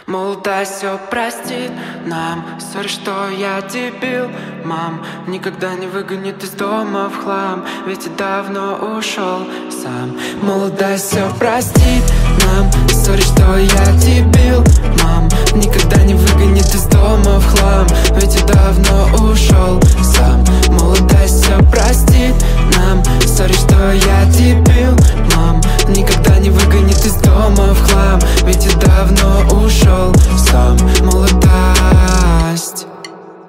Молодость все простит нам. Сори, что я дебил, мам. Никогда не выгонит из дома в хлам, ведь я давно ушел сам. Молодость все простит нам. Сори, что я дебил, мам. Никогда не выгонит из дома в хлам, ведь я давно ушел сам. Молодость все простит нам. Сори, что я дебил, мам. Никогда не выгонит из дома в хлам, ведь я давно ушел сам. Молодость.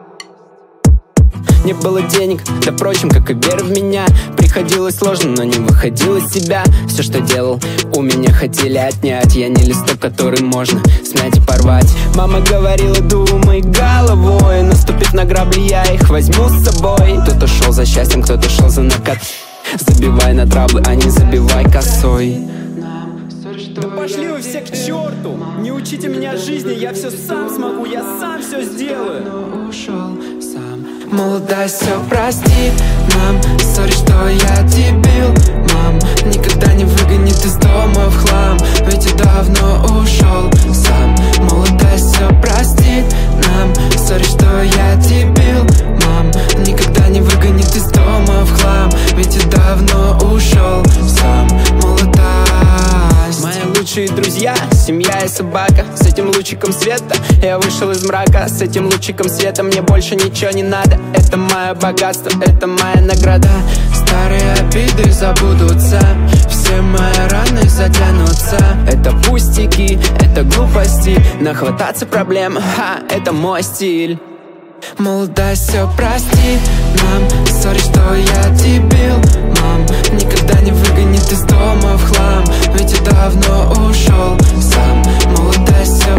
Не было денег, да впрочем, как и вера в меня. Приходилось сложно, но не выходил из себя. Все, что делал, у меня хотели отнять. Я не листок, который можно смять и порвать. Мама говорила, думай головой. Наступив на грабли, я их возьму с собой. Кто-то шел за счастьем, кто-то шел за накат. Забивай на траблы, а не забивай косой. Да пошли вы все к черту! Не учите меня жизни, я все сам смогу, я сам все сделаю. Ушел сам. Молодость все простит нам. Сори, что я дебил, мам. Никогда не выгонит из дома в хлам, ведь я давно ушел сам. Молодость все простит нам. Сори, что я дебил, мам. Никогда не выгонит из дома в хлам, ведь я давно ушел сам. Молодость. Мои лучшие друзья, семья и собака. С этим лучиком света я вышел из мрака. С этим лучиком света мне больше ничего не надо. Это мое богатство, это моя награда. Старые обиды забудутся, все мои раны затянутся. Это пустяки, это глупости. Нахвататься проблем, это мой стиль. Молодость все простит нам. Сори, что я дебил, мам. Никогда не выгонит из дома в хлам, ведь я давно ушел сам. Молодость все